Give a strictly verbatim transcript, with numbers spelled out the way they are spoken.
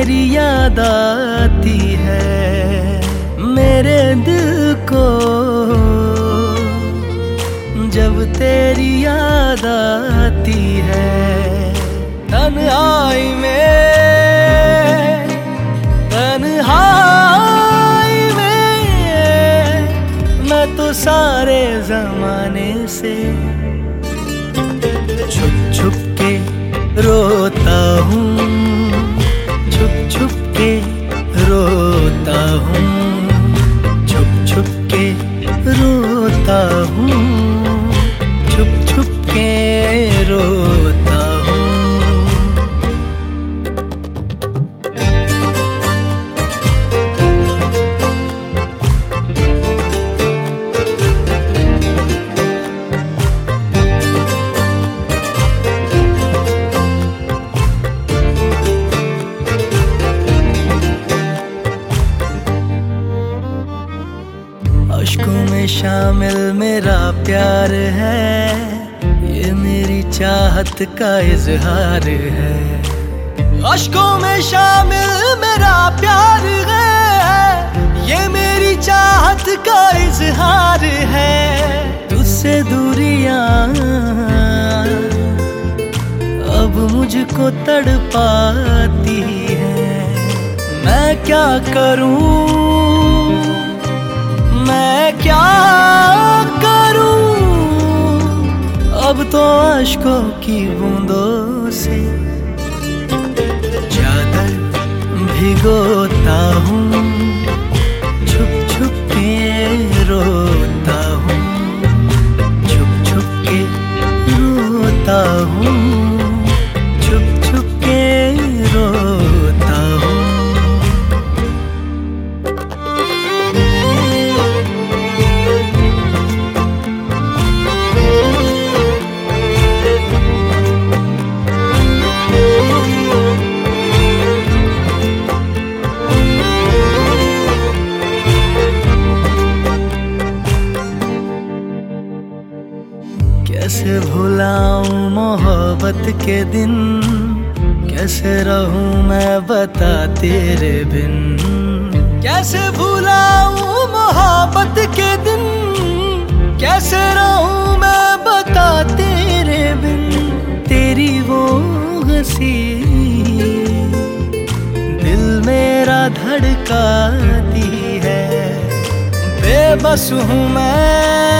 तेरी याद आती है मेरे दिल को, जब तेरी याद आती है। तन्हाई में तन्हाई में मैं तो सारे जमाने से छुप छुप के रोता हूँ, छुप छुप के रोता हूँ, छुप छुप के रोता हूँ, छुप छुप के रोता हूँ। अश्कों में शामिल मेरा प्यार है, ये मेरी चाहत का इजहार है। अश्कों में शामिल मेरा प्यार है, ये मेरी चाहत का इजहार है। तुझसे दूरियां अब मुझको तड़पाती है, मैं क्या करूं, मैं क्या करूं। अब तो अश्कों की बूंदों से चादर भिगोता हूँ, छुप छुप के रोता हूँ, छुप छुप के रोता हूँ, छुप छुप के रोता हूँ। कैसे भुलाऊं मोहब्बत के दिन, कैसे रहूं मैं बता तेरे बिन। कैसे भुलाऊं मोहब्बत के दिन, कैसे रहूं मैं बता तेरे बिन। तेरी वो हंसी दिल मेरा धड़काती है, बेबस हूँ मैं